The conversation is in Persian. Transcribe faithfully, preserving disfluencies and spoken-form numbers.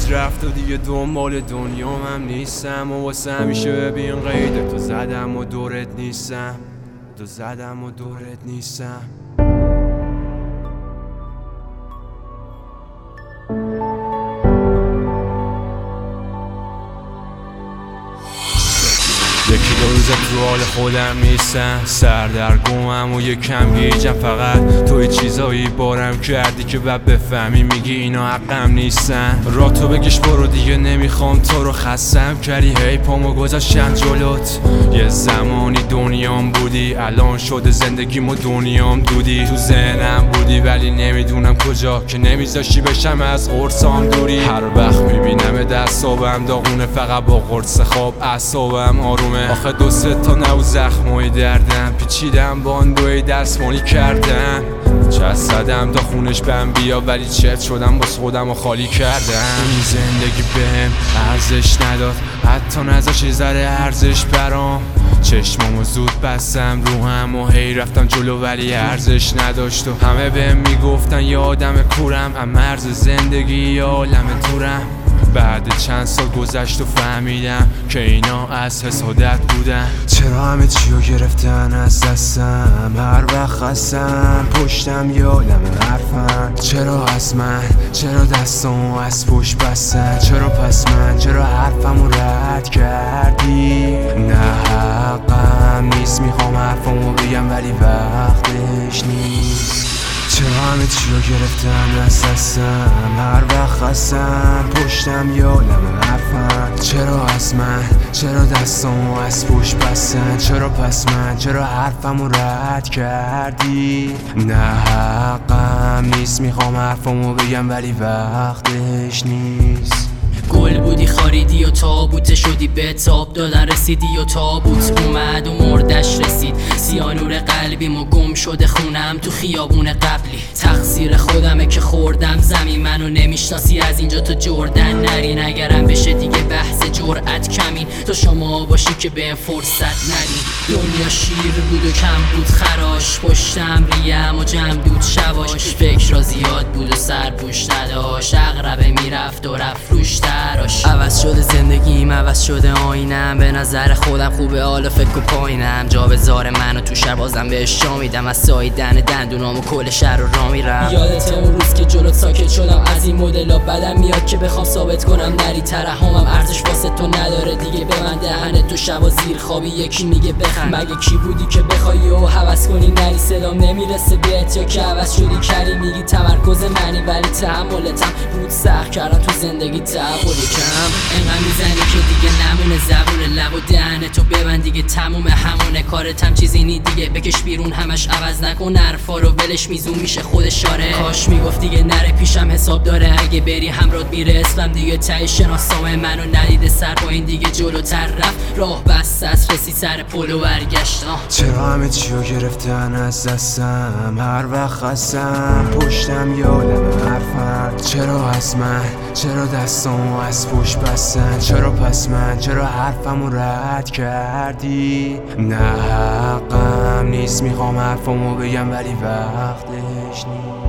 تدریج رفت و دیگه دنبال دنیام هم نیستم و واسه همیشه ببین قیده تو زدم و دورت نیستم تو زدم و دورت نیستم یکی دو روز تو حال خودم نیستم، سردرگمم و یکم گیجم، فقط توی چیزایی بارم کردی که بعد بفهمی میگی اینا حقم نیستن. راه تو بگیش برو دیگه نمیخوام تو رو خستم کردی، هی پامو گذاشتم جلوت. یه زمانی دنیام بودی، الان شده زندگیم و دنیام دودی. تو ذهنم بودی ولی نمیدونم کجا، که نمیذاشتی بشم از قرصام دوری. هر وقت میبینم دستابم داغونه، فقط با قرص خواب اعصابم آرومه. آخه دو سه تا نو زخمای دردم، پیچیدم باندوی دستمالی کردم، چسدم تا خونش بهم بیا، ولی چت شدم باز خودم و خالی کردم. این زندگی بهم ارزش نداد، حتی نذاش یه ذره ارزش برام. چشمامو زود بستم رو هم و هی رفتم جلو ولی ارزش نداشت و همه بهم میگفتن یه آدم کورم، هم مرز زندگی یا عالم دورم. بعد چند سال گذشت و فهمیدم که اینا از حسادت بودن. چرا همه چیو گرفتن از دستم، هر وقت خستم پشتم یادم حرفم. چرا از من، چرا دستامو از پشت بستن، چرا پس من، چرا حرفمو رد کردی. نه حقم نیست میخوام حرفمو بگم ولی وقتش نیست. چرا همه چیو گرفتن از دستم، هر وقت خستم پشتم یادم حرفم. چرا از من، چرا دستامو از پشت بستن، چرا پس من، چرا حرفمو رد کردی. نه حقم نیست میخوام حرفمو بگم ولی وقتش نیست. گل بودی خاریدی و تابوت شدی، به تاب دادن رسیدی و تابوت اومد و مردش رسید. سیانور قلبیمو گم شده خونم تو خیابون قبلی، تقصیر خودمه که خوردم زمین منو نمیشناسی. از اینجا تو جردن نرین، اگرم بشه دیگه بحث جرأت کمین. تو شما باشی که بهم فرصت ندین. دنیا شیر بود و کم بود خراش، پشتم ریم و جمع دود شواش. فکر را زیاد بود و سر پوش نداشت، اغربه میرفت و رفت روش تراش. عوض شده زندگیم، عوض شده آینم، به نظر خودم خوبه حالا فکر و پایینم. جا به زار منو تو شهر بازم بهش جا میدم، از ساییدن دندونام و کل شهر رو را میرم. یادت اون روز که جلوت ساکت شدم، از این مدلا بدم میاد که بخوام ثابت کنم نری. ترحمم ارزش واسه تو نداره دیگه، به من دهنت تو شب و زیر خوابی یکی میگه بخند. مگه کی بودی که بخوای و هوس کنی نری؟ صدام نمیرسه بهت یا که عوض شدی کری؟ میگی تمرکز منی ولی تحملتم بود سخت کردم تو زندگی تحول کم. انقدر میزنی که دیگه نمونه زبون لب و دهنه تو ببند دیگه، تموم همونه کارتم چیزی نی دیگه. بکش بیرون همش عوض نکن حرفا رو، ولش میزون میشه خودش شاره. کاش میگفت دیگه نره پیشم حساب داره، اگه بری همراه میره اسمم دیگه ته شناسنامه منو ندیده. سر با این دیگه جلوتر رفت، راه بست از رسی سر پل و برگشت. چرا همه چیو گرفتن از دستم، هر وقت خستم پشتم یادم حرفم. چرا از من، چرا دستامو از پشت بستن، چرا پس من، چرا حرفمو رد کردی. نه حقم نیست میخوام حرفمو بگم ولی وقتش نیست.